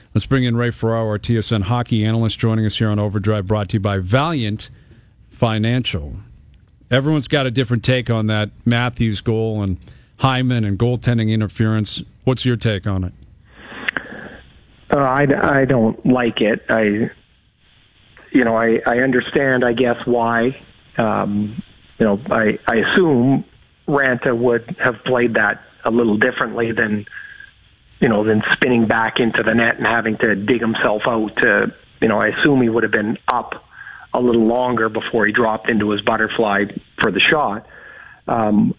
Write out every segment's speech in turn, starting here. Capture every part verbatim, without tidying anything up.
Let's bring in Ray Ferraro, our T S N hockey analyst, joining us here on Overdrive, brought to you by Valiant Financial. Everyone's got a different take on that Matthews goal and Hyman and goaltending interference. What's your take on it? Uh, I, I don't like it. I, you know, I, I understand, I guess, why. Um, you know, I, I assume Ranta would have played that a little differently than, you know, than spinning back into the net and having to dig himself out. To, you know, I assume he would have been up a little longer before he dropped into his butterfly for the shot. Um,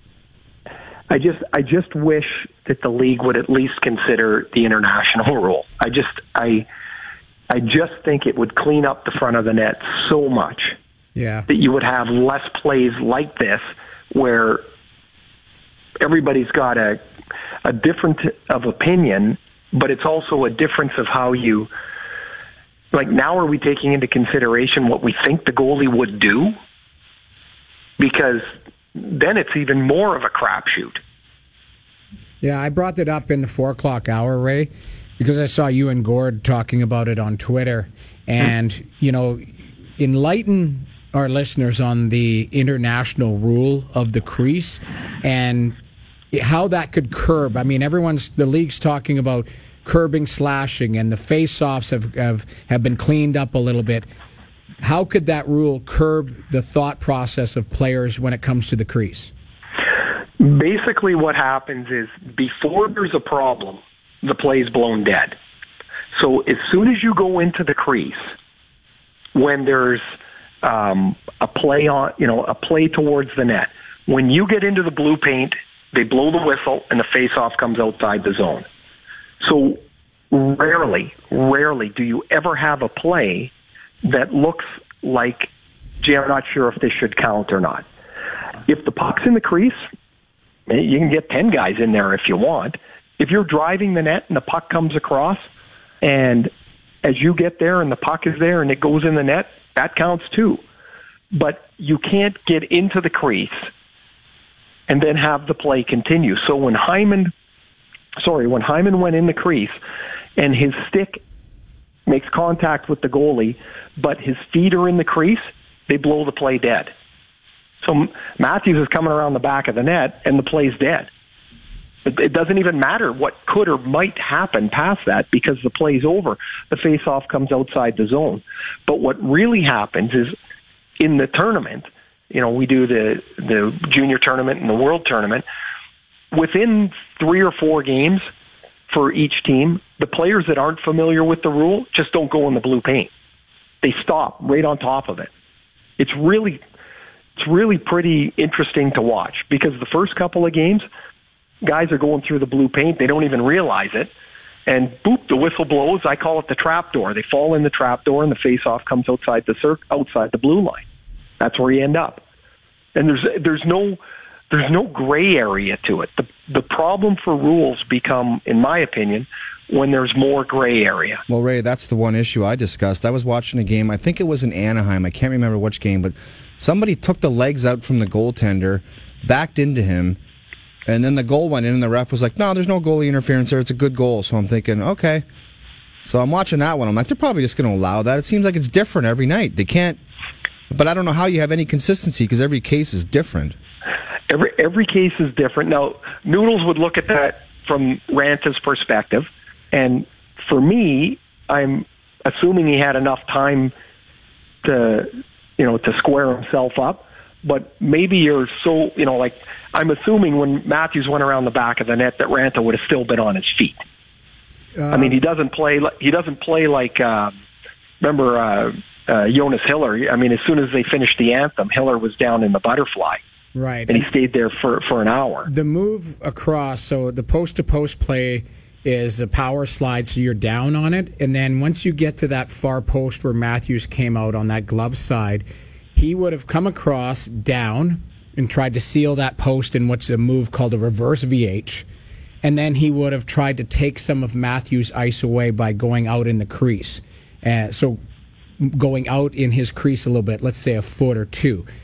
I just, I just wish that the league would at least consider the international rule. I just, I, I just think it would clean up the front of the net so much. Yeah. That you would have less plays like this where everybody's got a, a difference of opinion, but it's also a difference of how you, like, now are we taking into consideration what we think the goalie would do? Because then it's even more of a crapshoot. Yeah, I brought it up in the four o'clock hour, Ray, because I saw you and Gord talking about it on Twitter. And, hmm. you know, enlighten our listeners on the international rule of the crease and how that could curb. I mean, everyone's, the league's talking about curbing slashing, and the face-offs have, have, have been cleaned up a little bit. How could that rule curb the thought process of players when it comes to the crease? Basically what happens is before there's a problem, the play's blown dead. So as soon as you go into the crease, when there's um, a play on, you know, a play towards the net, when you get into the blue paint, they blow the whistle and the face-off comes outside the zone. So rarely, rarely do you ever have a play that looks like, gee, I'm not sure if this should count or not. If the puck's in the crease, you can get ten guys in there if you want. If you're driving the net and the puck comes across, and as you get there and the puck is there and it goes in the net, that counts too. But you can't get into the crease and then have the play continue. So when Hyman, sorry, when Hyman went in the crease and his stick makes contact with the goalie, but his feet are in the crease, they blow the play dead. So Matthews is coming around the back of the net, and the play's dead. It, it doesn't even matter what could or might happen past that because the play's over. The face-off comes outside the zone. But what really happens is in the tournament, you know, we do the, the junior tournament and the world tournament, within three or four games for each team, the players that aren't familiar with the rule just don't go in the blue paint. They stop right on top of it. It's really... It's really pretty interesting to watch because the first couple of games, guys are going through the blue paint. They don't even realize it. And boop, the whistle blows. I call it the trap door. They fall in the trap door and the face-off comes outside the cir- outside the blue line. That's where you end up. And there's there's no there's no gray area to it. The the problem for rules become, in my opinion, when there's more gray area. Well, Ray, that's the one issue I discussed. I was watching a game. I think it was in Anaheim. I can't remember which game, but somebody took the legs out from the goaltender, backed into him, and then the goal went in, and the ref was like, no, there's no goalie interference there. It's a good goal. So I'm thinking, okay. So I'm watching that one. I'm like, they're probably just going to allow that. It seems like it's different every night. They can't, but I don't know how you have any consistency because every case is different. Every every case is different. Now, Noodles would look at that from Ranta's perspective, and for me, I'm assuming he had enough time to, you know, to square himself up. But maybe you're so, you know, like, I'm assuming when Matthews went around the back of the net that Ranta would have still been on his feet. Um, I mean, he doesn't play. He doesn't play like. Uh, remember uh, uh, Jonas Hiller? I mean, as soon as they finished the anthem, Hiller was down in the butterfly. Right, and he stayed there for for an hour. The move across, so the post to post play is a power slide, so you're down on it, and then once you get to that far post where Matthews came out on that glove side, he would have come across down and tried to seal that post in what's a move called a reverse V H. And then he would have tried to take some of Matthews' ice away by going out in the crease. Uh, so going out in his crease a little bit, let's say a foot or two.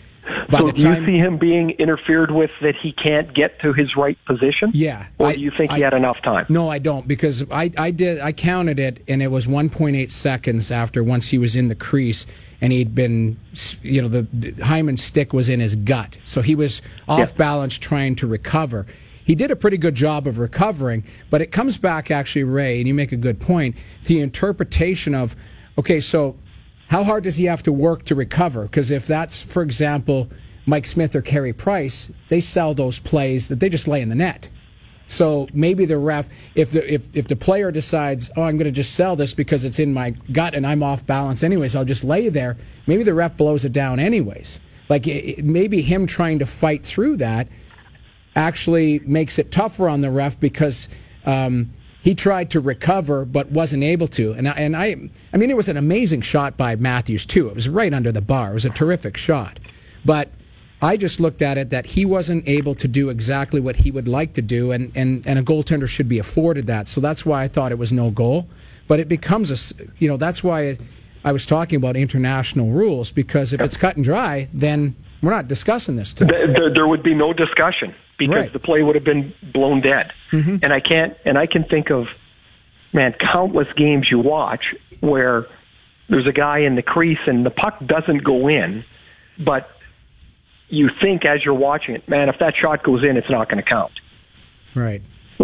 by so the do time you see him being interfered with that he can't get to his right position? Yeah. Or I, do you think I, he had enough time? No, I don't, because I, I did I counted it, and it was one point eight seconds after once he was in the crease, and he'd been, you know, the, the Hyman's stick was in his gut, so he was off yeah. balance trying to recover. He did a pretty good job of recovering, but it comes back actually, Ray, and you make a good point, the interpretation of, okay, so how hard does he have to work to recover? Because if that's, for example, Mike Smith or Carey Price, they sell those plays that they just lay in the net. So maybe the ref, if the if, if the player decides, oh, I'm going to just sell this because it's in my gut and I'm off balance anyways, I'll just lay there, maybe the ref blows it down anyways. Like it, maybe him trying to fight through that actually makes it tougher on the ref because um, he tried to recover but wasn't able to. And I, and I, I mean, it was an amazing shot by Matthews too. It was right under the bar. It was a terrific shot, but I just looked at it that he wasn't able to do exactly what he would like to do, and, and, and a goaltender should be afforded that. So that's why I thought it was no goal. But it becomes a, you know, that's why I was talking about international rules, because if it's cut and dry, then we're not discussing this today. There, there would be no discussion because Right. the play would have been blown dead. Mm-hmm. And I can't, and I can think of, man, countless games you watch where there's a guy in the crease and the puck doesn't go in, but you think as you're watching it, man, if that shot goes in, it's not going to count. Right.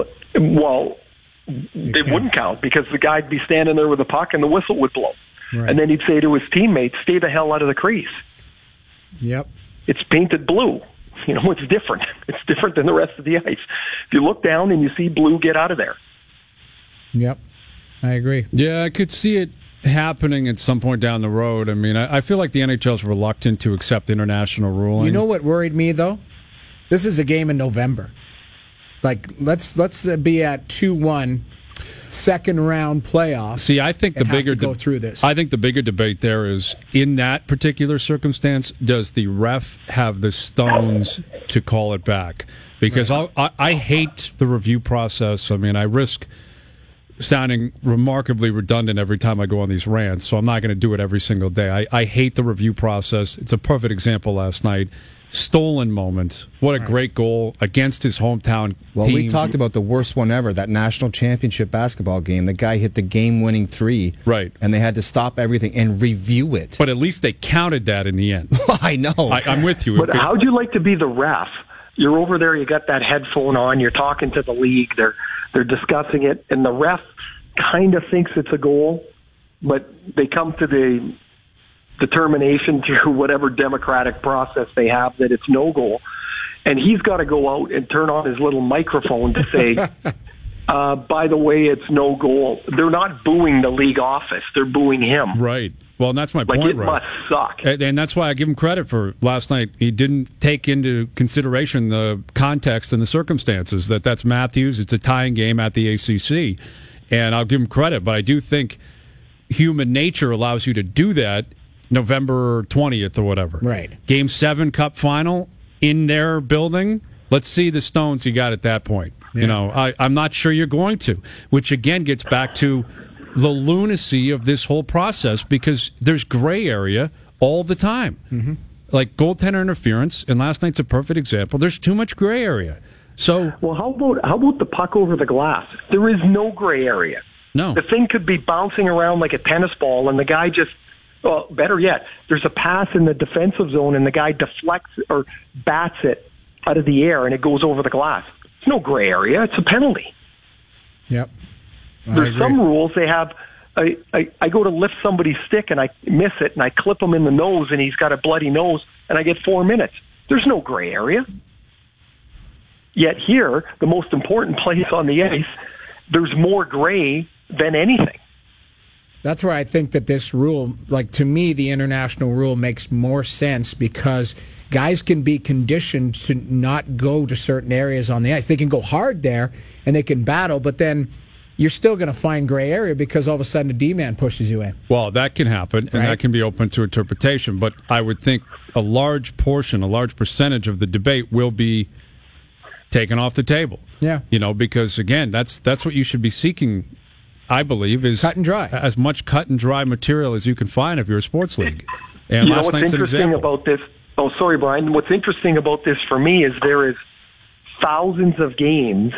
Well, it, it wouldn't count because the guy'd be standing there with the puck and the whistle would blow. Right. And then he'd say to his teammates, stay the hell out of the crease. Yep. It's painted blue. You know, it's different. It's different than the rest of the ice. If you look down and you see blue, get out of there. Yep. I agree. Yeah, I could see it happening at some point down the road. I mean, I, I feel like the N H L's reluctant to accept international ruling. You know what worried me though? This is a game in November. Like let's let's uh, be at two one, second round playoffs. See, I think the and have bigger to go de- through this. I think the bigger debate there is in that particular circumstance, does the ref have the stones to call it back? Because right. I, I hate the review process. I mean, I risk sounding remarkably redundant every time I go on these rants, so I'm not going to do it every single day. I, I hate the review process. It's a perfect example last night. Stolen moment. What a great goal against his hometown well, team. we talked about the worst one ever, that national championship basketball game. The guy hit the game-winning three. Right. And they had to stop everything and review it. But at least they counted that in the end. I know. I, I'm with you. But how'd you like to be the ref? You're over there, you got that headphone on, you're talking to the league, they're they're discussing it, and the ref kind of thinks it's a goal, but they come to the determination through whatever democratic process they have that it's no goal. And he's got to go out and turn on his little microphone to say, uh, by the way, it's no goal. They're not booing the league office. They're booing him. Right. Well, and that's my like point, it right? must suck. And, and that's why I give him credit for last night. He didn't take into consideration the context and the circumstances, that that's Matthews. It's a tying game at the A C C. And I'll give him credit, but I do think human nature allows you to do that November twentieth or whatever. Right. Game seven Cup final in their building. Let's see the stones you got at that point. Yeah. You know, I, I'm not sure you're going to, which again gets back to the lunacy of this whole process, because there's gray area all the time. Mm-hmm. Like goaltender interference, and last night's a perfect example. There's too much gray area. So, well, how about how about the puck over the glass? There is no gray area. No. The thing could be bouncing around like a tennis ball, and the guy just, well, better yet, there's a pass in the defensive zone, and the guy deflects or bats it out of the air, and it goes over the glass. It's no gray area. It's a penalty. Yep. I There's agree. some rules they have. I, I, I go to lift somebody's stick and I miss it and I clip him in the nose and he's got a bloody nose and I get four minutes. There's no gray area. Yet here, the most important place on the ice, there's more gray than anything. That's where I think that this rule, like to me, the international rule makes more sense, because guys can be conditioned to not go to certain areas on the ice. They can go hard there and they can battle, but then you're still going to find gray area because all of a sudden a D-man pushes you in. Well, that can happen, and Right. that can be open to interpretation. But I would think a large portion, a large percentage of the debate will be taken off the table. Yeah. You know, because, again, that's that's what you should be seeking, I believe, is Cut and dry. as much cut and dry material as you can find if you're a sports league. And You know last what's night's an interesting example. about this? Oh, sorry, Brian. What's interesting about this for me is there is thousands of games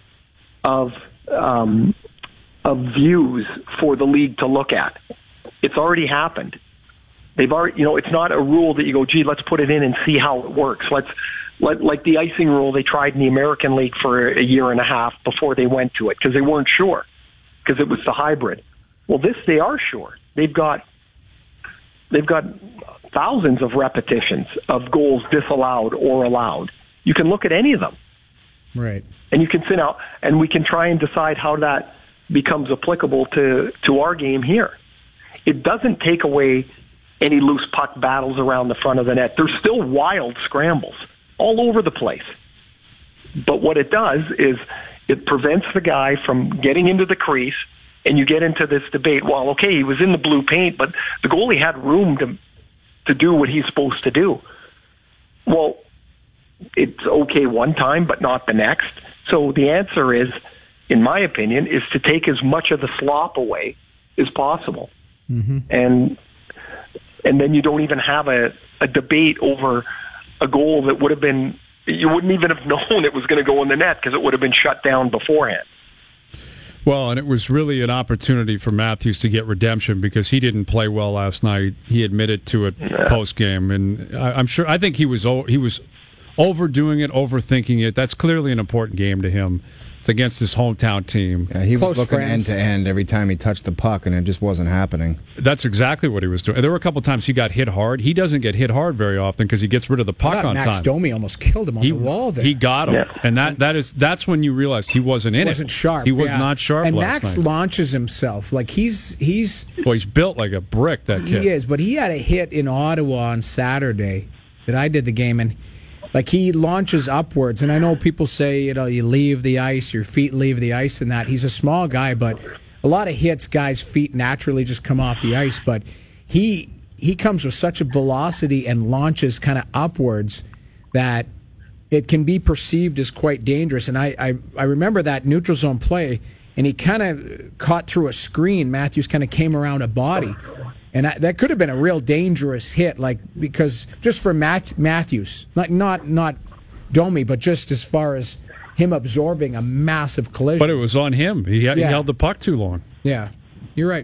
of um, of views for the league to look at. It's already happened. They've already, you know, it's not a rule that you go, gee, let's put it in and see how it works. Let's, let, like the icing rule they tried in the American League for a year and a half before they went to it because they weren't sure because it was the hybrid. Well, this they are sure. They've got they've got thousands of repetitions of goals disallowed or allowed. You can look at any of them, right? And you can sit out, and we can try and decide how that becomes applicable to to our game here. It doesn't take away any loose puck battles around the front of the net. There's still wild scrambles all over the place. But what it does is it prevents the guy from getting into the crease, and you get into this debate, well, okay, he was in the blue paint, but the goalie had room to to do what he's supposed to do. Well, it's okay one time, but not the next. So the answer is, in my opinion, is to take as much of the slop away as possible. Mm-hmm. And and then you don't even have a, a debate over a goal that would have been, you wouldn't even have known it was going to go in the net because it would have been shut down beforehand. Well, and it was really an opportunity for Matthews to get redemption because he didn't play well last night. He admitted to it yeah. post game, and I, I'm sure. I think he was he was overdoing it, overthinking it. That's clearly an important game to him. It's against his hometown team. Yeah, he Close was looking friends. end to end every time he touched the puck, and it just wasn't happening. That's exactly what he was doing. There were a couple times he got hit hard. He doesn't get hit hard very often because he gets rid of the puck I thought on Max time. Domi almost killed him on he, the wall there. He got him, Yeah. and that that is that's when you realized he wasn't in he it. wasn't sharp. He was yeah. not sharp. And last Max night. launches himself like he's he's Well, he's built like a brick. That kid. he is, but he had a hit in Ottawa on Saturday that I did the game and. Like, he launches upwards, and I know people say, you know, you leave the ice, your feet leave the ice and that. He's a small guy, but a lot of hits, guys' feet naturally just come off the ice. But he he comes with such a velocity and launches kind of upwards that it can be perceived as quite dangerous. And I, I, I remember that neutral zone play, and he kind of caught through a screen. Matthews kind of came around a body. And that, that could have been a real dangerous hit, like because just for Matt, Matthews, not not not Domi, but just as far as him absorbing a massive collision. But it was on him. He, Yeah. he held the puck too long. Yeah, you're right.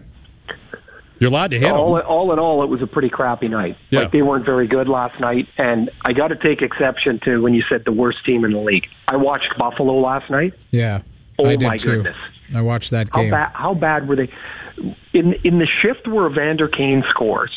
You're allowed to hit all, him. all in all, it was a pretty crappy night. Yeah. Like, they weren't very good last night, and I got to take exception to when you said the worst team in the league. I watched Buffalo last night. Yeah, Oh, I did my too. goodness. I watched that How game. bad? How bad were they? In in the shift where Evander Kane scores,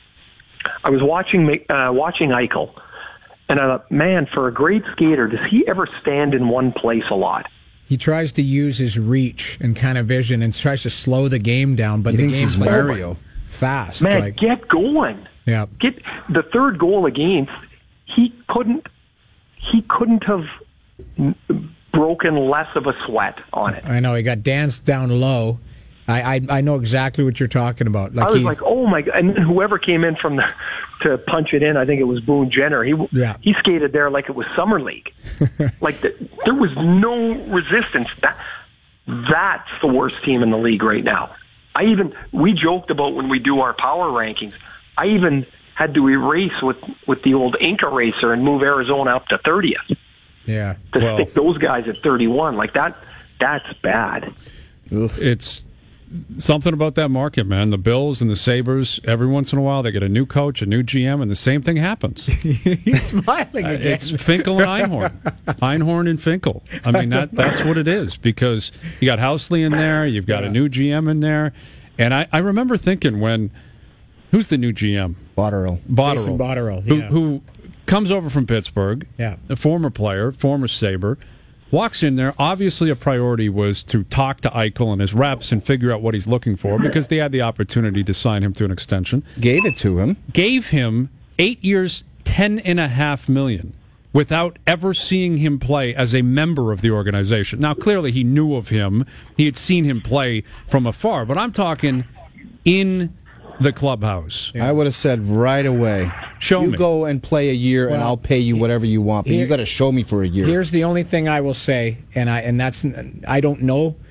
I was watching uh, watching Eichel, and I thought, man, for a great skater, does he ever stand in one place a lot? He tries to use his reach and kind of vision and tries to slow the game down, but He the thinks game's he's like Mario. fast. Man, like, get going! yeah, Get the third goal against. He couldn't. He couldn't have broken less of a sweat on it. I know he got danced down low. I I, I know exactly what you're talking about. Like I was he, like, oh my god! And then whoever came in from the to punch it in, I think it was Boone Jenner. He Yeah. he skated there like it was summer league. Like the, there was no resistance. That that's the worst team in the league right now. I even we joked about when we do our power rankings. I even had to erase with with the old ink eraser and move Arizona up to thirtieth yeah. to Well- stick those guys at thirty-one. Like that, that's bad. It's something about that market, man. The Bills and the Sabres, every once in a while, they get a new coach, a new G M, and the same thing happens. He's smiling again. It's Finkel and Einhorn. Einhorn and Finkel. I mean, that that's what it is because you got Housley in there, you've got a new G M in there. And I, I remember thinking when, who's the new G M? Botterill. Botterill. Jason Botterill, who, yeah. who comes over from Pittsburgh, Yeah. a former player, former Sabre, walks in there. Obviously, a priority was to talk to Eichel and his reps and figure out what he's looking for because they had the opportunity to sign him to an extension. Gave it to him. Gave him eight years, ten and a half million without ever seeing him play as a member of the organization. Now, clearly, he knew of him. He had seen him play from afar, but I'm talking in the clubhouse. I would have said right away, Show you me. go and play a year and Well, I'll pay you whatever you want, but here- you got to show me for a year. Here's the only thing I will say, and I and that's I don't know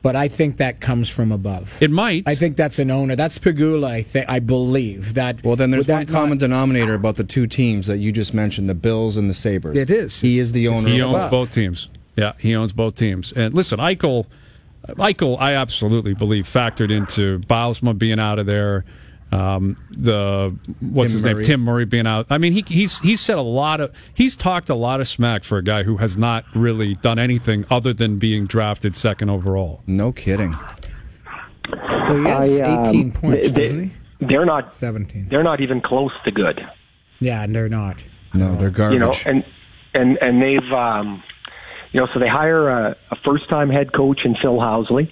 but I think that comes from above. It might. I think that's an owner. That's Pegula, I, th- I believe. That. Well, then there's would one that common not- denominator about the two teams that you just mentioned, the Bills and the Sabres. It is. He is the owner. He of owns above. both teams. Yeah, he owns both teams. And listen, Eichel, Eichel, I absolutely believe factored into Bilesma being out of there. Um, the what's Tim his Murray. name? Tim Murray being out. I mean, he he's he's said a lot of he's talked a lot of smack for a guy who has not really done anything other than being drafted second overall. No kidding. Well, he has I, um, eighteen points, they- doesn't he? They're not. seventeen. They're not even close to good. Yeah, and they're not. No, they're garbage. You know, and and and they've, um, you know, so they hire a, a first-time head coach in Phil Housley,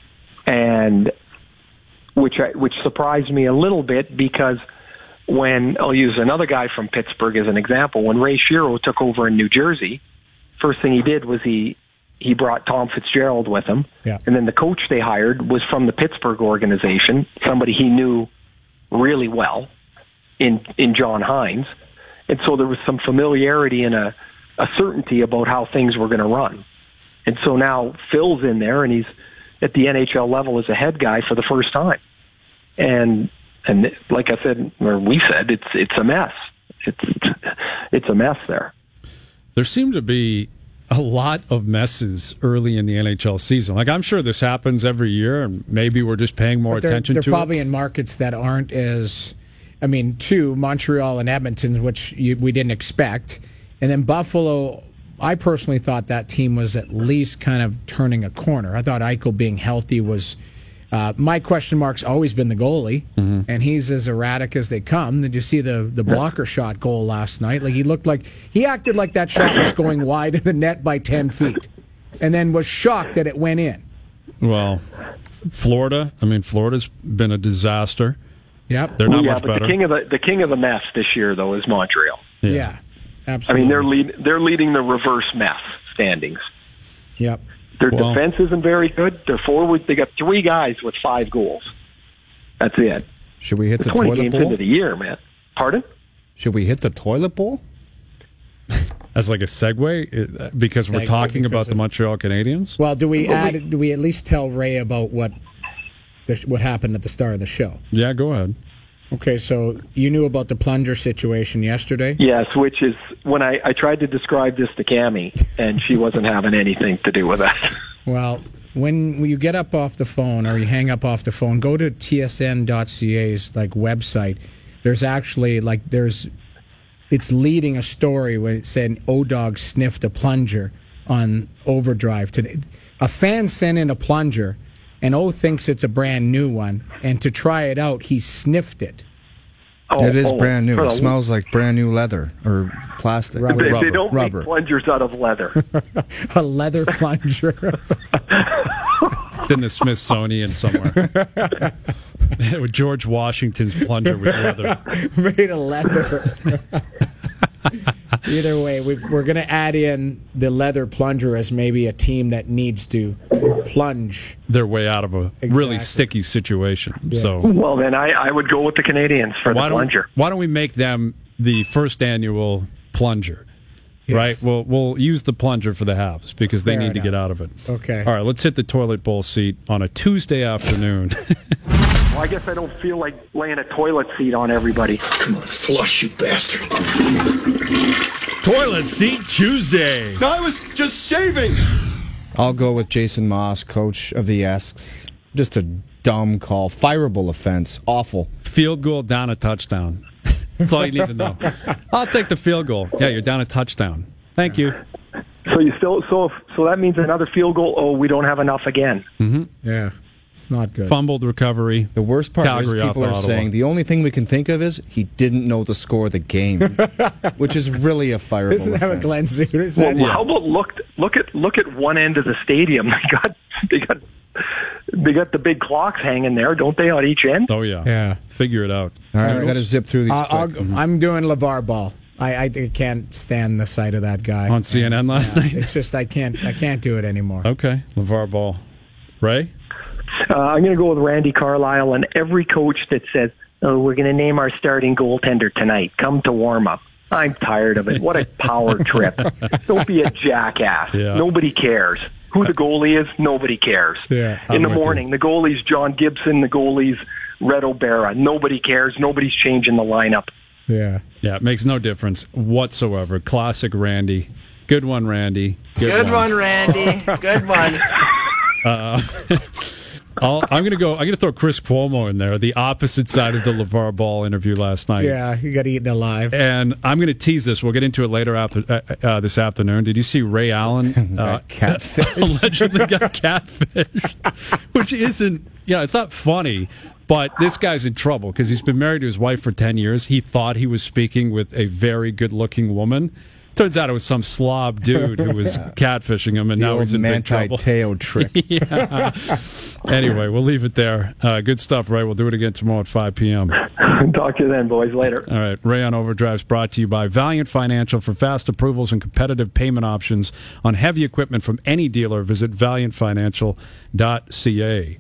and which I, which surprised me a little bit because when I'll use another guy from Pittsburgh as an example, when Ray Shero took over in New Jersey, first thing he did was he he brought Tom Fitzgerald with him, Yeah. and then the coach they hired was from the Pittsburgh organization, somebody he knew really well in in John Hines. And so there was some familiarity and a, a certainty about how things were going to run. And so now Phil's in there, and he's at the N H L level as a head guy for the first time. And and like I said, or we said, it's it's a mess. It's it's a mess there. There seem to be a lot of messes early in the N H L season. Like, I'm sure this happens every year, and maybe we're just paying more But they're, attention they're to probably it. in markets that aren't as, I mean, two, Montreal and Edmonton, which you, we didn't expect. And then Buffalo, I personally thought that team was at least kind of turning a corner. I thought Eichel being healthy was, uh, my question mark's always been the goalie, Mm-hmm. and he's as erratic as they come. Did you see the, the blocker shot goal last night? Like, he looked like, he acted like that shot was going wide of the net by ten feet, and then was shocked that it went in. Well, Florida, I mean, Florida's been a disaster. Yep. They're not yeah, much but better. the king of the the king of the mess this year though is Montreal. Yeah. Yeah, I absolutely. mean, they're lead they're leading the reverse mess standings. Yep. Their Well- defense isn't very good. Their forward, they got three guys with five goals. That's it. Should we hit the twenty toilet games bowl? into the year, man. Pardon? Should we hit the toilet bowl? As like a segue, it- because we're Segue talking because about the of- Montreal Canadiens. Well, do we Well, add? Do we at least tell Ray about what the, what happened at the start of the show? Yeah, go ahead. Okay, so you knew about the plunger situation yesterday. Yes, which is when I, I tried to describe this to Cammie, and she wasn't having anything to do with that. Well, when you get up off the phone or you hang up off the phone, go to T S N dot C A's like website. There's actually like there's it's leading a story where it said O-Dog sniffed a plunger on Overdrive today. A fan sent in a plunger, and O thinks it's a brand new one, and to try it out, he sniffed it. Oh, it is oh, brand new. for It the- smells like brand new leather or plastic. Rubber. They, Rubber. they don't Rubber. make plungers out of leather. A leather plunger. It's in the Smithsonian somewhere. George Washington's plunger was leather. Made of leather. Either way, we've, we're going to add in the leather plunger as maybe a team that needs to plunge. Their way out of a really Exactly. sticky situation. Yeah. So Well, then I, I would go with the Canadians for why the don't plunger. why don't we make them the first annual plunger? Yes. Right? We'll we'll use the plunger for the Habs because they Fair need to enough. get out of it. Okay. All right, let's hit the toilet bowl seat on a Tuesday afternoon. Well, I guess I don't feel like laying a toilet seat on everybody. Come on, flush, you bastard. Toilet seat Tuesday. I was just shaving. I'll go with Jason Moss, coach of the Esks. Just a dumb call. Fireable offense. Awful. Field goal, down a touchdown. That's all you need to know. I'll take the field goal. Yeah, you're down a touchdown. Thank you. So you still so if, so that means another field goal. Oh, we don't have enough again. Yeah, it's not good. Fumbled recovery. The worst part Calgary is people off are Ottawa. saying the only thing we can think of is he didn't know the score of the game, which is really a fireable Isn't that what offense. Glenn Suter Well, said? how about look look at look at one end of the stadium? They got they got they got the big clocks hanging there, don't they, on each end? Oh yeah. Yeah. Figure it out. All right, we got to zip through these. Uh, I'll, quick. I'm doing LeVar Ball. I, I can't stand the sight of that guy On C N N last Yeah, night? It's just I can't I can't do it anymore. Okay. LeVar Ball. Ray? Uh, I'm going to go with Randy Carlyle and every coach that says, "Oh, we're going to name our starting goaltender tonight. Come to warm up." I'm tired of it. What a power trip! Don't be a jackass. Yeah. Nobody cares. Who the goalie is, nobody cares. Yeah, In I'm the with you. morning, the goalie's John Gibson, the goalie's Red O'Bara. Nobody cares. Nobody's changing the lineup. Yeah. Yeah, it makes no difference whatsoever. Classic Randy. Good one, Randy. Good, Good one, Randy. Good one. I'll, I'm going to go. I'm going to throw Chris Cuomo in there, the opposite side of the LeVar Ball interview last night. Yeah, you got eaten alive. And I'm going to tease this. We'll get into it later after, uh, uh, this afternoon. Did you see Ray Allen uh, Catfish. allegedly got catfish? Which isn't, yeah, it's not funny. But this guy's in trouble because he's been married to his wife for ten years. He thought he was speaking with a very good-looking woman. Turns out it was some slob dude who was catfishing him, and The now old he's in big Manti trouble. Te'o trick. Yeah. Anyway, we'll leave it there. Uh, good stuff, Ray. We'll do it again tomorrow at five p.m. Talk to you then, boys. Later. All right. Ray on Overdrive is brought to you by Valiant Financial. For fast approvals and competitive payment options on heavy equipment from any dealer, visit valiant financial dot c a.